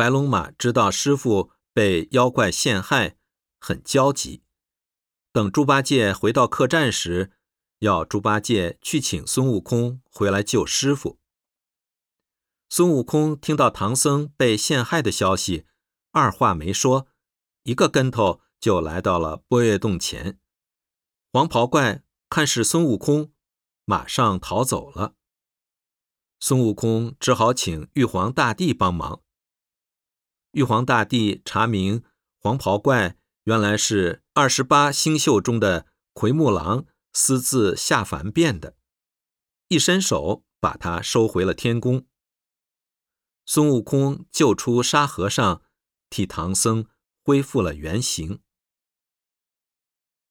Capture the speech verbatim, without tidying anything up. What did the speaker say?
白龙马知道师父被妖怪陷害，很焦急。等猪八戒回到客栈时，要猪八戒去请孙悟空回来救师父。孙悟空听到唐僧被陷害的消息，二话没说，一个跟头就来到了波月洞前。黄袍怪看是孙悟空，马上逃走了。孙悟空只好请玉皇大帝帮忙。玉皇大帝查明黄袍怪原来是二十八星宿中的奎木狼私自下凡变的，一伸手把他收回了天宫。孙悟空救出沙和尚，替唐僧恢复了原形。